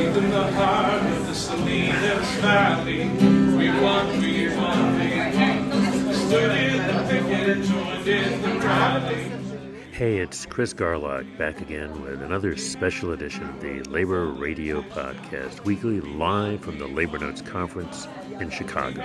deep in the heart of the Salinas Valley. We won. Stood in the picket, joined in the rally. Hey, it's Chris Garlock back again with another special edition of the Labor Radio Podcast, weekly live from the Labor Notes Conference in Chicago.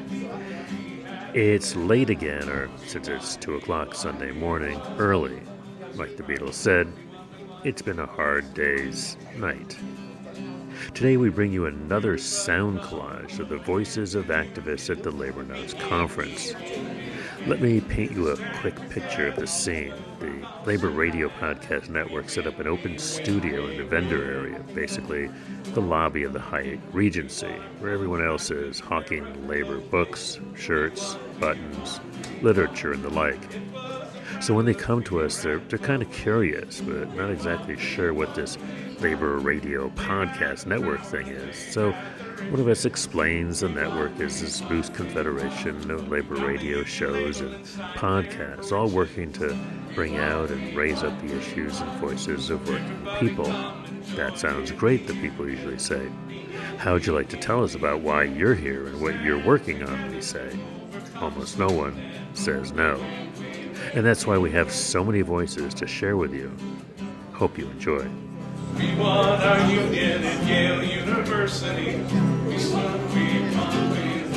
It's late again, or since it's 2 o'clock Sunday morning, early. Like the Beatles said, it's been a hard day's night. Today we bring you another sound collage of the voices of activists at the Labor Notes Conference. Let me paint you a quick picture of the scene. The Labor Radio Podcast Network set up an open studio in the vendor area, basically the lobby of the Hyatt Regency, where everyone else is hawking labor books, shirts, buttons, literature, and the like. So when they come to us, they're kind of curious, but not exactly sure what this Labor Radio Podcast Network thing is. So one of us explains the network is this loose confederation of labor radio shows and podcasts, all working to bring out and raise up the issues and voices of working people. That sounds great, the people usually say. How would you like to tell us about why you're here and what you're working on, we say. Almost no one says no. And that's why we have so many voices to share with you. Hope you enjoy. We won our union at Yale University. We stood, we won,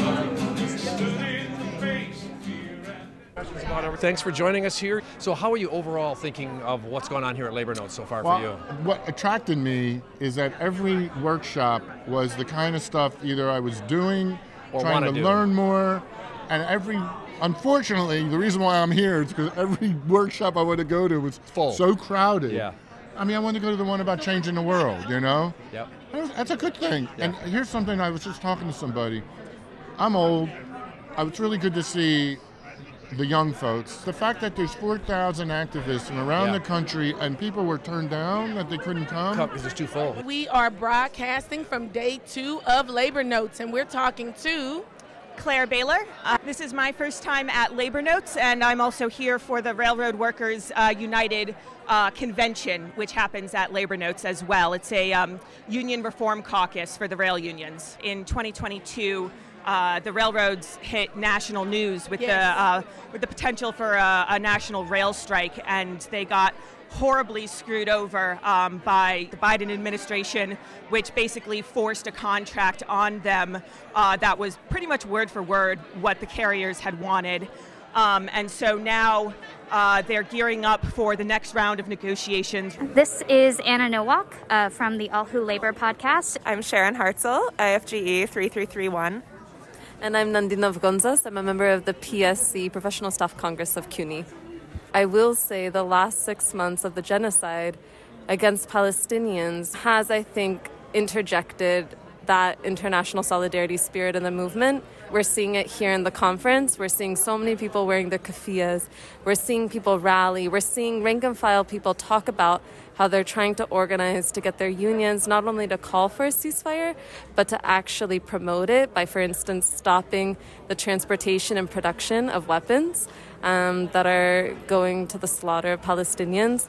we stood in the face of fear and... Thanks for joining us here. So how are you overall thinking of what's going on here at Labor Notes so far for you? What attracted me is that every workshop was the kind of stuff either I was doing, or trying to learn more, and unfortunately, the reason why I'm here is because every workshop I wanted to go to was full, so crowded. Yeah. I mean, I wanted to go to the one about changing the world, you know? Yep. That's a good thing. Yeah. And here's something, I was just talking to somebody. I'm old. It's really good to see the young folks. The fact that there's 4,000 activists from around the country and people were turned down that they couldn't come. Because it's too full. We are broadcasting from day 2 of Labor Notes, and we're talking to... Claire Baylor. This is my first time at Labor Notes, and I'm also here for the Railroad Workers United convention, which happens at Labor Notes as well. It's a union reform caucus for the rail unions. In 2022, the railroads hit national news with the potential for a national rail strike, and they got horribly screwed over by the Biden administration, which basically forced a contract on them that was pretty much word for word what the carriers had wanted. And so now they're gearing up for the next round of negotiations. This is Anna Nowak from the All Who Labor podcast. I'm Sharon Hartzell, IFGE 3331. And I'm Nandina Vgonzas. I'm a member of the PSC, Professional Staff Congress of CUNY. I will say the last 6 months of the genocide against Palestinians has, I think, interjected that international solidarity spirit in the movement. We're seeing it here in the conference. We're seeing so many people wearing their keffiyehs. We're seeing people rally. We're seeing rank-and-file people talk about how they're trying to organize to get their unions not only to call for a ceasefire, but to actually promote it by, for instance, stopping the transportation and production of weapons that are going to the slaughter of Palestinians.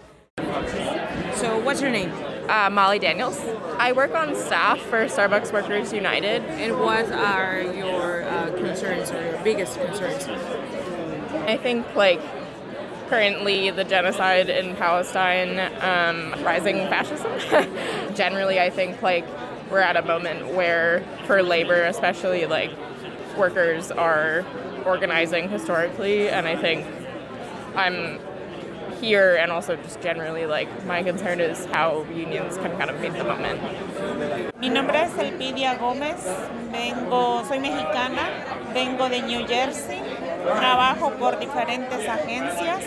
So what's your name? Molly Daniels. I work on staff for Starbucks Workers United. And what are your concerns or your biggest concerns? I think, currently the genocide in Palestine, rising fascism. Generally, I think, we're at a moment where, for labor especially, workers are organizing historically, and I think I'm here, and also just generally, my concern is how unions can kind of meet the moment. Mi nombre es Elpidia Gómez, soy mexicana, vengo de New Jersey, trabajo por diferentes agencias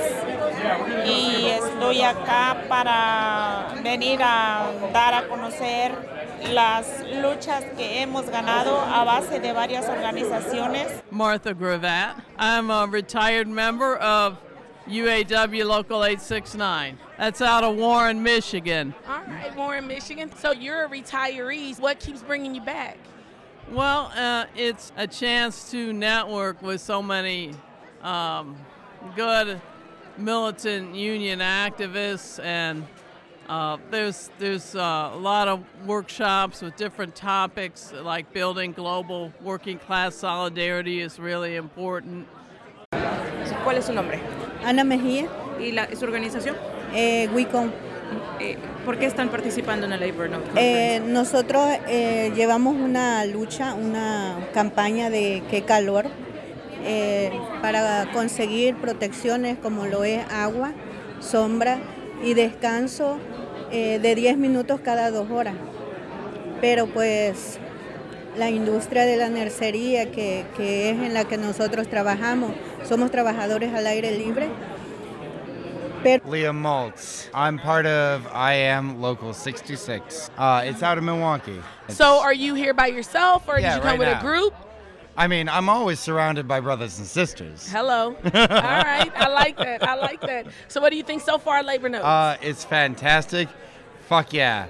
y estoy acá para venir a dar a conocer las luchas que hemos ganado a base de varias organizaciones. Martha Gravatt. I'm a retired member of UAW Local 869. That's out of Warren, Michigan. All right, Warren, Michigan. So you're a retiree. What keeps bringing you back? Well, it's a chance to network with so many good militant union activists and There's a lot of workshops with different topics, like building global working class solidarity is really important. ¿Cuál es su nombre? Ana Mejía. ¿Y su organización? WICOM. ¿Por qué están participando en el Labor Note Conference? Nosotros llevamos una lucha, una campaña de qué calor para conseguir protecciones como lo es agua, sombra y descanso de 10 minutos cada 2 horas. Pero pues la industria de la nercería que es en la que nosotros trabajamos, somos trabajadores al aire libre. Liam Maltz. I'm part of I Am Local 66. It's out of Milwaukee. So are you here by yourself, or did you come right with now. a group? I mean, I'm always surrounded by brothers and sisters. Hello. All right. I like that. So what do you think so far, Labor Notes? It's fantastic. Fuck yeah.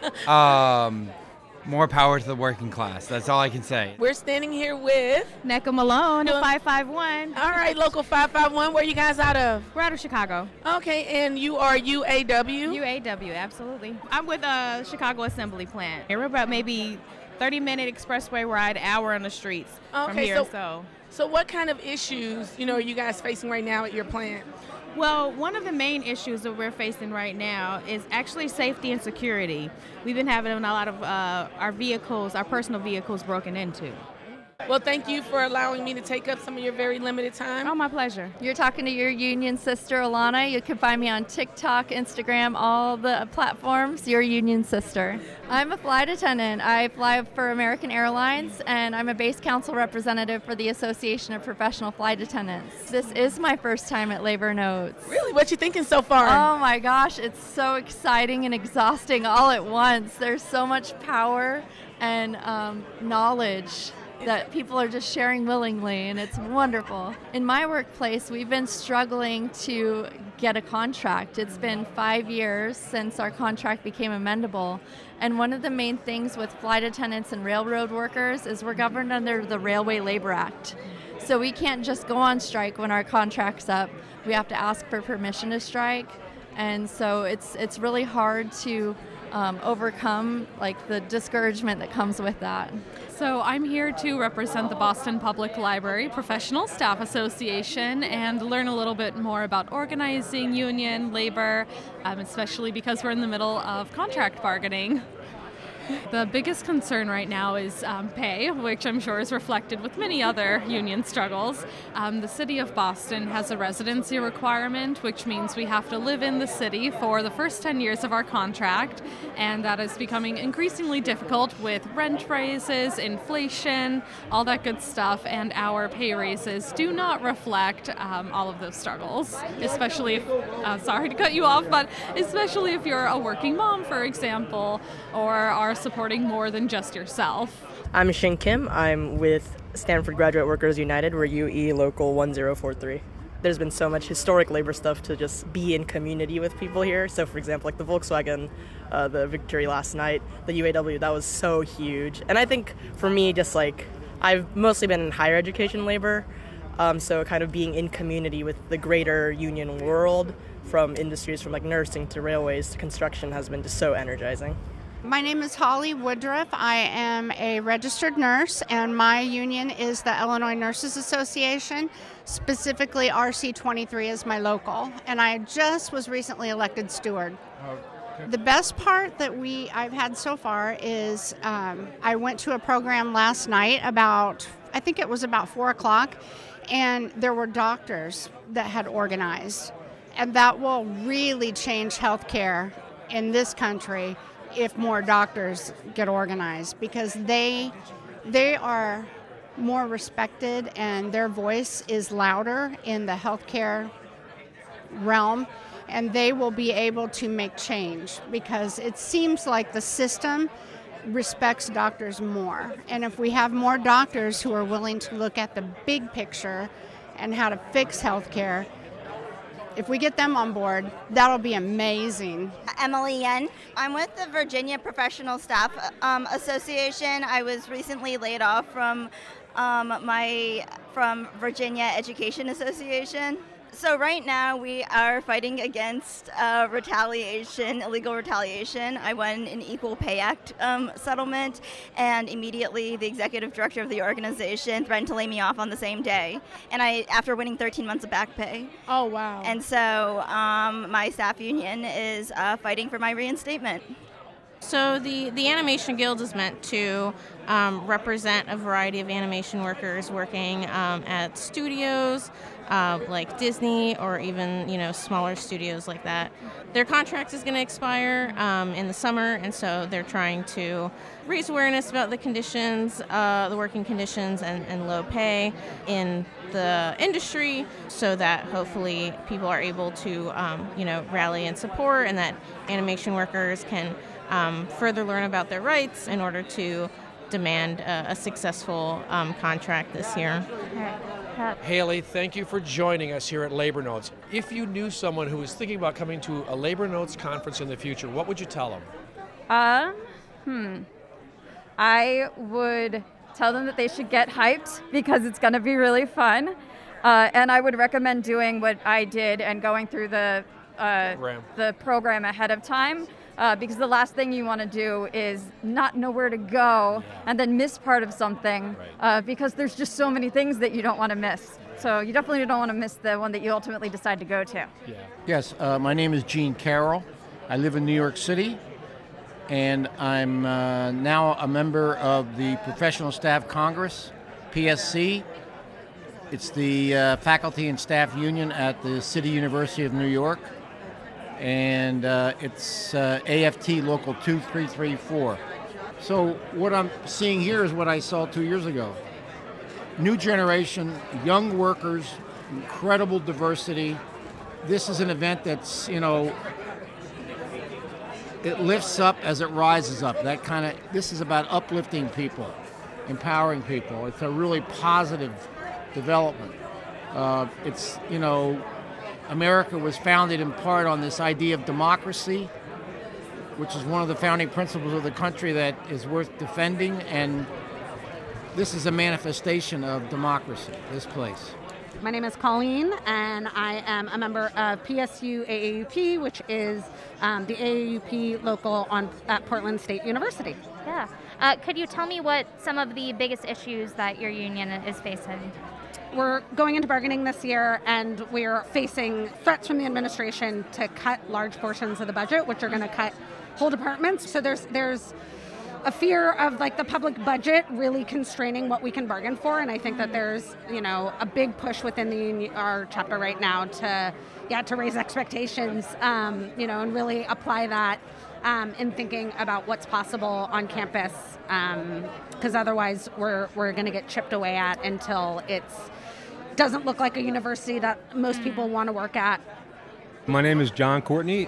More power to the working class. That's all I can say. We're standing here with NECA Malone, 551. All right, Local 551. Where are you guys out of? We're out of Chicago. Okay, and you are UAW? UAW, absolutely. I'm with a Chicago Assembly Plant. We're about maybe 30-minute expressway ride, hour on the streets from here. So what kind of issues, are you guys facing right now at your plant? Well, one of the main issues that we're facing right now is actually safety and security. We've been having a lot of our personal vehicles broken into. Well, thank you for allowing me to take up some of your very limited time. Oh, my pleasure. You're talking to your union sister, Alana. You can find me on TikTok, Instagram, all the platforms, your union sister. I'm a flight attendant. I fly for American Airlines, and I'm a base council representative for the Association of Professional Flight Attendants. This is my first time at Labor Notes. Really? What you thinking so far? Oh my gosh, it's so exciting and exhausting all at once. There's so much power and knowledge that people are just sharing willingly, and it's wonderful. In my workplace, we've been struggling to get a contract. It's been 5 years since our contract became amendable, and one of the main things with flight attendants and railroad workers is we're governed under the Railway Labor Act. So we can't just go on strike when our contract's up. We have to ask for permission to strike, and so it's really hard to overcome the discouragement that comes with that. So I'm here to represent the Boston Public Library Professional Staff Association and learn a little bit more about organizing, union, labor, especially because we're in the middle of contract bargaining. The biggest concern right now is pay, which I'm sure is reflected with many other union struggles. The city of Boston has a residency requirement, which means we have to live in the city for the first 10 years of our contract, and that is becoming increasingly difficult with rent raises, inflation, all that good stuff, and our pay raises do not reflect all of those struggles, especially if, sorry to cut you off, but especially if you're a working mom, for example, or are supporting more than just yourself. I'm Shin Kim. I'm with Stanford Graduate Workers United. We're UE Local 1043. There's been so much historic labor stuff to just be in community with people here. So, for example, like the Volkswagen, the victory last night, the UAW, that was so huge. And I think for me, just I've mostly been in higher education labor, so kind of being in community with the greater union world, from industries from nursing to railways to construction, has been just so energizing. My name is Holly Woodruff. I am a registered nurse, and my union is the Illinois Nurses Association, specifically RC23 is my local, and I just was recently elected steward. The best part that I've had so far is I went to a program last night I think it was about 4 o'clock, and there were doctors that had organized, and that will really change healthcare in this country if more doctors get organized, because they are more respected and their voice is louder in the healthcare realm, and they will be able to make change, because it seems like the system respects doctors more. And if we have more doctors who are willing to look at the big picture and how to fix healthcare, if we get them on board, that'll be amazing. Emily Yen. I'm with the Virginia Professional Staff Association. I was recently laid off from Virginia Education Association. So right now we are fighting against retaliation, illegal retaliation. I won an Equal Pay Act settlement, and immediately the executive director of the organization threatened to lay me off on the same day. And after winning 13 months of back pay. Oh, wow. And so my staff union is fighting for my reinstatement. So the Animation Guild is meant to represent a variety of animation workers working at studios like Disney or even smaller studios like that. Their contract is going to expire in the summer, and so they're trying to raise awareness about the conditions, the working conditions and low pay in the industry, so that hopefully people are able to rally and support, and that animation workers can further learn about their rights in order to demand a successful contract this year. Haley, thank you for joining us here at Labor Notes. If you knew someone who was thinking about coming to a Labor Notes conference in the future, what would you tell them? I would tell them that they should get hyped because it's going to be really fun. And I would recommend doing what I did and going through the program ahead of time. Because the last thing you want to do is not know where to go and then miss part of something because there's just so many things that you don't want to miss. So you definitely don't want to miss the one that you ultimately decide to go to. Yes, my name is Gene Carroll. I live in New York City, and I'm now a member of the Professional Staff Congress, PSC. It's the faculty and staff union at the City University of New York. And it's AFT Local 2334. So what I'm seeing here is what I saw 2 years ago. New generation, young workers, incredible diversity. This is an event that's, it lifts up as it rises up. This is about uplifting people, empowering people. It's a really positive development. America was founded in part on this idea of democracy, which is one of the founding principles of the country that is worth defending, and this is a manifestation of democracy, this place. My name is Colleen, and I am a member of PSU AAUP, which is the AAUP local at Portland State University. Yeah. Could you tell me what some of the biggest issues that your union is facing? We're going into bargaining this year, and we're facing threats from the administration to cut large portions of the budget, which are going to cut whole departments. So there's a fear of the public budget really constraining what we can bargain for, and I think that there's a big push within our chapter right now to raise expectations, and really apply that in thinking about what's possible on campus, because otherwise we're going to get chipped away at until doesn't look like a university that most people want to work at. My name is John Courtney,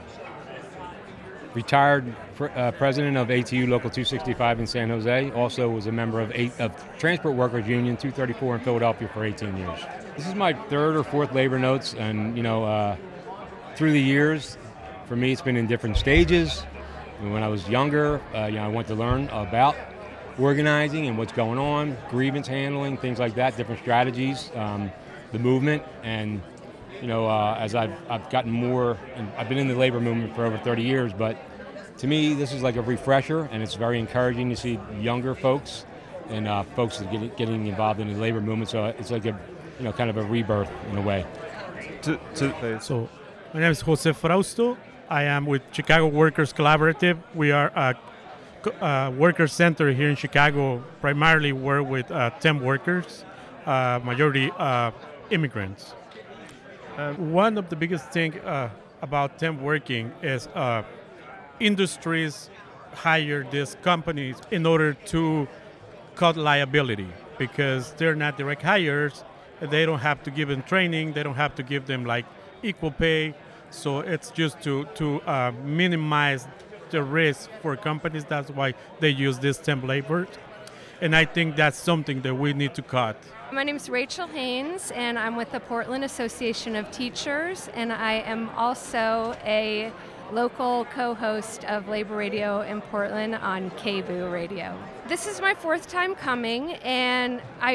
retired president of ATU Local 265 in San Jose. Also was a member of Transport Workers Union 234 in Philadelphia for 18 years. This is my third or fourth Labor Notes, and through the years, for me, it's been in different stages. When I was younger, I went to learn about organizing and what's going on, grievance handling, things like that, different strategies, the movement, and as I've gotten more, and I've been in the labor movement for over 30 years, but to me this is like a refresher, and it's very encouraging to see younger folks and folks that are getting involved in the labor movement. So it's like a kind of a rebirth in a way. So my name is Jose Frausto. I am with Chicago Workers Collaborative. We are a worker center here in Chicago. Primarily work with temp workers, majority immigrants. One of the biggest things about temp working is industries hire these companies in order to cut liability because they're not direct hires. They don't have to give them training. They don't have to give them equal pay. So it's just to minimize the risk for companies. That's why they use this temp labor. And I think that's something that we need to cut. My name is Rachel Haynes, and I'm with the Portland Association of Teachers, and I am also a local co-host of Labor Radio in Portland on KBOO Radio. This is my fourth time coming, and I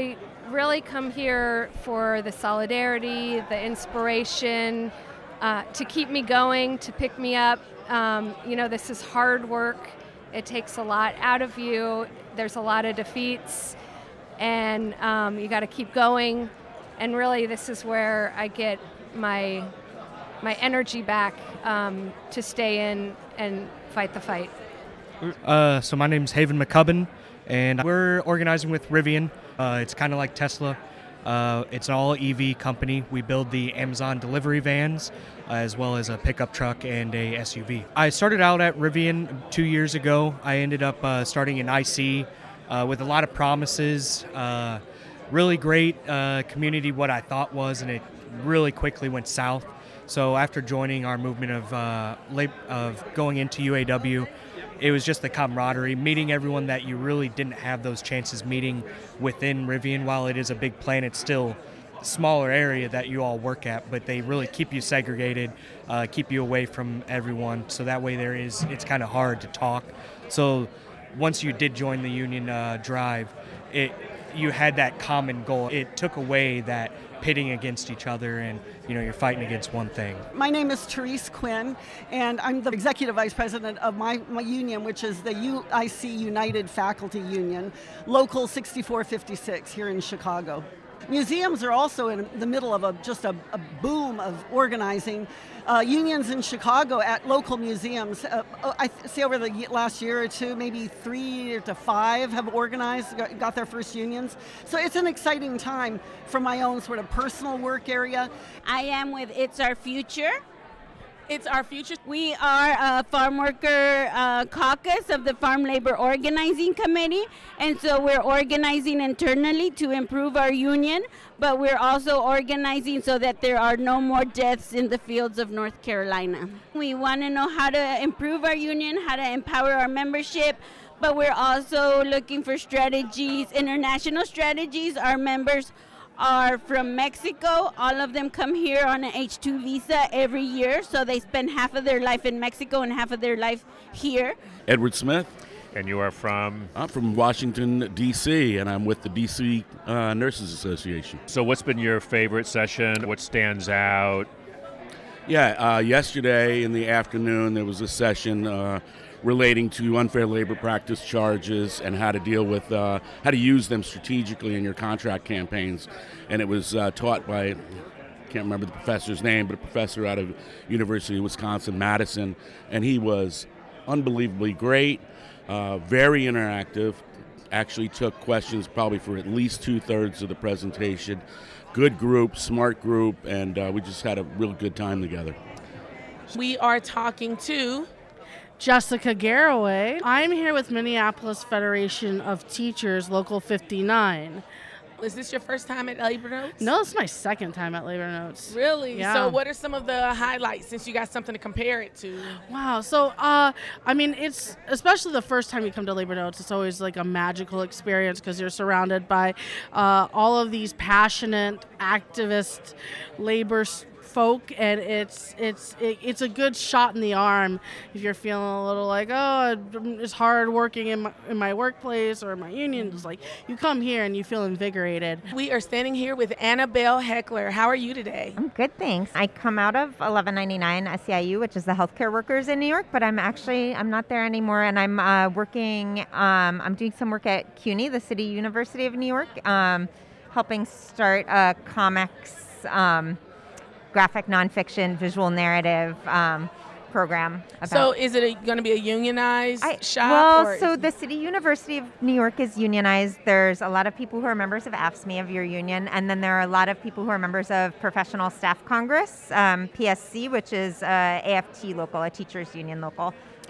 really come here for the solidarity, the inspiration, to keep me going, to pick me up. This is hard work. It takes a lot out of you. There's a lot of defeats, and you got to keep going. And really, this is where I get my energy back to stay in and fight the fight. So my name's Haven McCubbin, and we're organizing with Rivian. It's kind of like Tesla. It's an all-EV company. We build the Amazon delivery vans, as well as a pickup truck and a SUV. I started out at Rivian 2 years ago. I ended up starting in IC with a lot of promises. Really great community, what I thought was, and it really quickly went south. So after joining our movement of going into UAW, it was just the camaraderie, meeting everyone that you really didn't have those chances meeting within Rivian. While it is a big plant, it's still a smaller area that you all work at, but they really keep you segregated, keep you away from everyone. So that way it's kind of hard to talk. So once you did join the union drive, you had that common goal. It took away that pitting against each other, and you're fighting against one thing. My name is Therese Quinn, and I'm the executive vice president of my union, which is the UIC United Faculty Union, Local 6456 here in Chicago. Museums are also in the middle of just a boom of organizing. Unions in Chicago at local museums, I see over the last year or two, maybe 3 to 5 have organized, got their first unions. So it's an exciting time for my own sort of personal work area. I am with It's Our Future. It's Our Future. We are a farm worker caucus of the Farm Labor Organizing Committee, and so we're organizing internally to improve our union, but we're also organizing so that there are no more deaths in the fields of North Carolina. We want to know how to improve our union, how to empower our membership, but we're also looking for strategies, international strategies. Our members are from Mexico. All of them come here on an H-2 visa every year, so they spend half of their life in Mexico and half of their life here. Edward Smith. And you are from? I'm from Washington, D.C., and I'm with the D.C. Nurses Association. So what's been your favorite session? What stands out? Yeah, yesterday in the afternoon there was a session relating to unfair labor practice charges and how to deal with, how to use them strategically in your contract campaigns. And it was taught by, I can't remember the professor's name, but a professor out of University of Wisconsin-Madison. And he was unbelievably great, very interactive, actually took questions probably for at least 2/3 of the presentation. Good group, smart group, and we just had a real good time together. We are talking to Jessica Garraway. I'm here with Minneapolis Federation of Teachers, Local 59. Is this your first time at Labor Notes? No, it's my second time at Labor Notes. Really? Yeah. So what are some of the highlights, since you got something to compare it to? Wow. So, it's especially the first time you come to Labor Notes, it's always like a magical experience because you're surrounded by all of these passionate activist labor folk, and it's a good shot in the arm if you're feeling a little like, oh, it's hard working in my workplace or my union. It's like you come here and you feel invigorated. We are standing here with Annabelle Heckler. How are you today? I'm good, thanks. I come out of 1199 SEIU, which is the healthcare workers in New York, but I'm not there anymore, and I'm I'm doing some work at CUNY, the City University of New York, helping start a comics graphic nonfiction visual narrative program. So is it going to be a unionized shop? Well, so the City University of New York is unionized. There's a lot of people who are members of AFSCME, of your union, and then there are a lot of people who are members of Professional Staff Congress, PSC, which is AFT local, a teachers union local.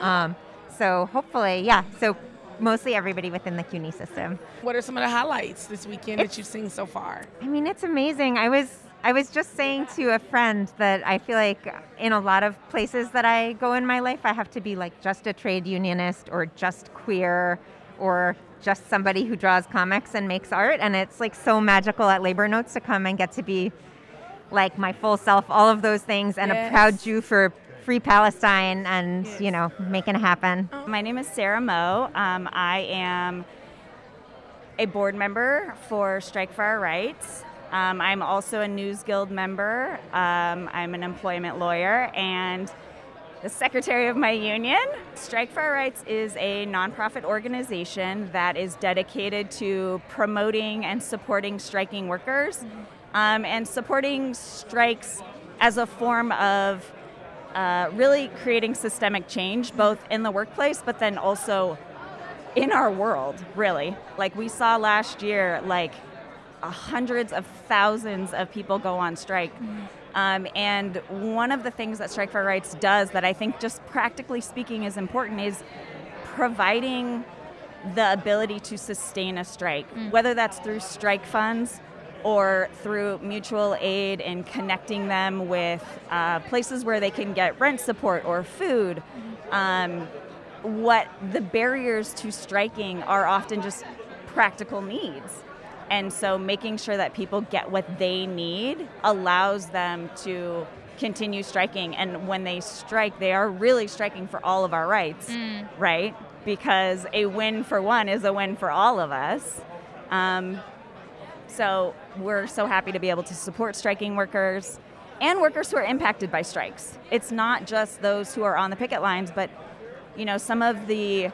So hopefully, so mostly everybody within the CUNY system. What are some of the highlights this weekend that you've seen so far? I mean, it's amazing. I was just saying to a friend that I feel like in a lot of places that I go in my life, I have to be like just a trade unionist or just queer or just somebody who draws comics and makes art. And it's like so magical at Labor Notes to come and get to be like my full self, all of those things, and a proud Jew for Free Palestine and, making it happen. My name is Sarah Moe. I am a board member for Strike for Our Rights. I'm also a News Guild member. I'm an employment lawyer and the secretary of my union. Strike for Our Rights is a nonprofit organization that is dedicated to promoting and supporting striking workers, and supporting strikes as a form of really creating systemic change, both in the workplace, but then also in our world, really. Like we saw last year, hundreds of thousands of people go on strike. And one of the things that Strike for Our Rights does that I think just practically speaking is important is providing the ability to sustain a strike, whether that's through strike funds or through mutual aid and connecting them with places where they can get rent support or food. What the barriers to striking are often just practical needs. And so making sure that people get what they need allows them to continue striking. And when they strike, they are really striking for all of our rights, right? Because a win for one is a win for all of us. So we're so happy to be able to support striking workers and workers who are impacted by strikes. It's not just those who are on the picket lines, but some of the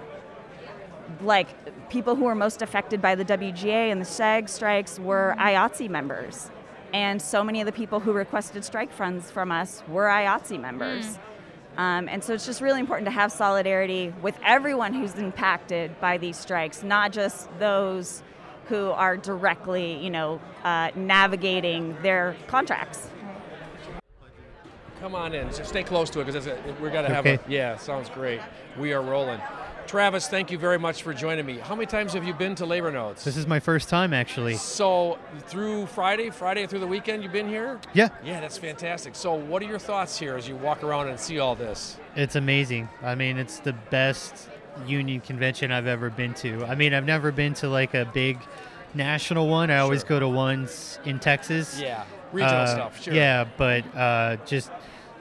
people who were most affected by the WGA and the SAG strikes were IATSE members. And so many of the people who requested strike funds from us were IATSE members. And so it's just really important to have solidarity with everyone who's impacted by these strikes, not just those who are directly, navigating their contracts. Come on in. So stay close to it because we're going to have sounds great. We are rolling. Travis, thank you very much for joining me. How many times have you been to Labor Notes? This is my first time, actually. So through Friday through the weekend, you've been here? Yeah. Yeah, that's fantastic. So what are your thoughts here as you walk around and see all this? It's amazing. I mean, it's the best union convention I've ever been to. I mean, I've never been to a big national one. I always go to ones in Texas. Yeah, regional stuff, sure. Yeah, but just,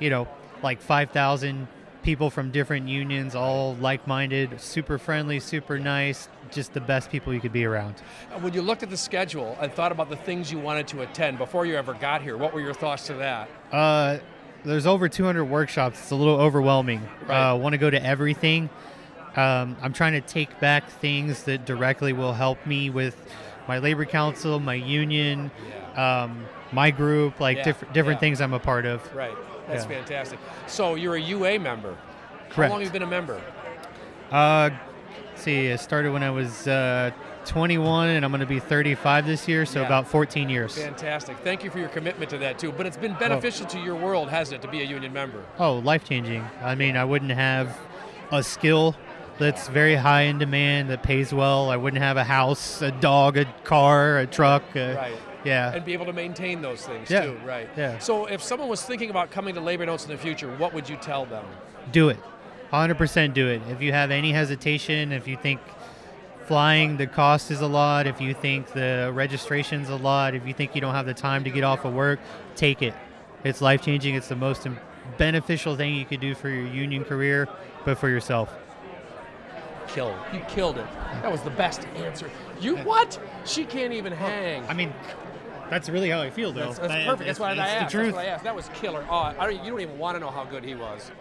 5,000 people from different unions, all like-minded, super friendly, super nice, just the best people you could be around. When you looked at the schedule and thought about the things you wanted to attend before you ever got here, what were your thoughts to that? There's over 200 workshops. It's a little overwhelming. Right. Want to go to everything. I'm trying to take back things that directly will help me with my labor council, my union, my group, different things I'm a part of. Right. That's fantastic. So you're a UA member. Correct. How long have you been a member? I started when I was 21, and I'm going to be 35 this year, so about 14 years. Fantastic. Thank you for your commitment to that, too. But it's been beneficial to your world, hasn't it, to be a union member? Oh, life-changing. I mean, I wouldn't have a skill that's very high in demand, that pays well. I wouldn't have a house, a dog, a car, a truck. Right. Yeah. And be able to maintain those things, Yeah. too, right? Yeah. So if someone was thinking about coming to Labor Notes in the future, what would you tell them? Do it. 100% do it. If you have any hesitation, if you think flying, the cost is a lot, if you think the registration's a lot, if you think you don't have the time to get off of work, take it. It's life-changing. It's the most beneficial thing you could do for your union career, but for yourself. You killed it. That was the best answer. You what? She can't even hang. I mean, that's really how I feel, though. That's perfect. That's what I asked. The truth. That's what I asked. That was killer. Oh, you don't even want to know how good he was.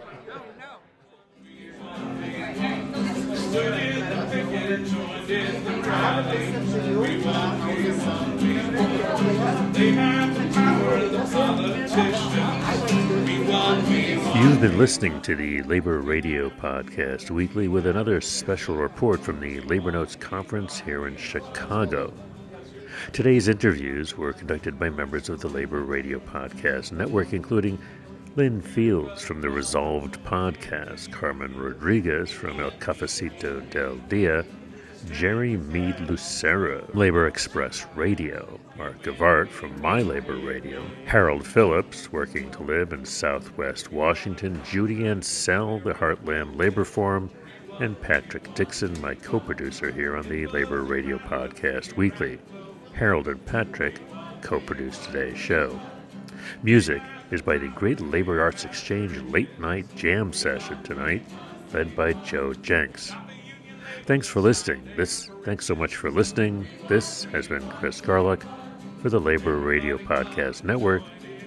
You've been listening to the Labor Radio Podcast Weekly with another special report from the Labor Notes Conference here in Chicago. Today's interviews were conducted by members of the Labor Radio Podcast Network, including Lynn Fields from the Resolved Podcast, Carmen Rodriguez from El Cafecito del Dia, Jerry Mead Lucero, Labor Express Radio, Mark Gavart from My Labor Radio, Harold Phillips, Working to Live in Southwest Washington, Judy Ansell, the Heartland Labor Forum, and Patrick Dixon, my co-producer here on the Labor Radio Podcast Weekly. Harold and Patrick co-produced today's show. Music is by the Great Labor Arts Exchange Late Night Jam Session tonight, led by Joe Jenks. Thanks for listening. Thanks so much for listening. This has been Chris Garlick for the Labor Radio Podcast Network,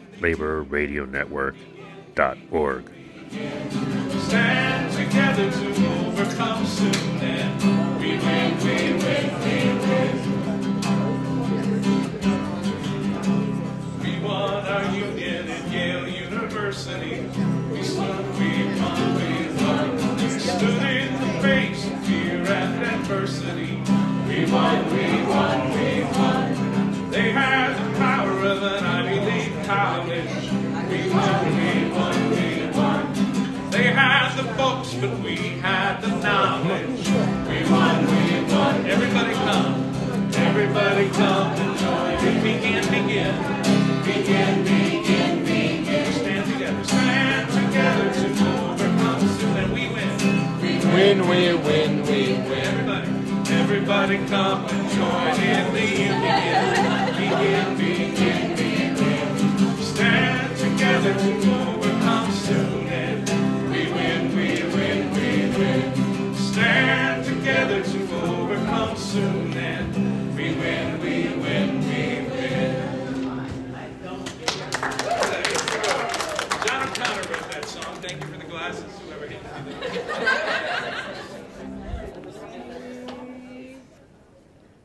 laborradionetwork.org. Stand together to overcome soon, and we win, we win, we win. We won our union at Yale University. We stood, we won, we won. We stood in the face of fear and adversity. We won, we won, we won. They had the power of an Ivy League college. We won, we won, we won. They had the books, but we had the knowledge. We won, we won. Everybody come and join. Begin, begin, begin, begin, begin. Stand together to overcome soon, and we win. Win, we win, we win. Everybody come and join in the union. Begin, begin, begin. Stand together to overcome soon, and we win, we win, we win. Stand together to overcome soon, and we win, we win, we win. John O'Connor wrote that song. Thank you for the glasses, whoever he did.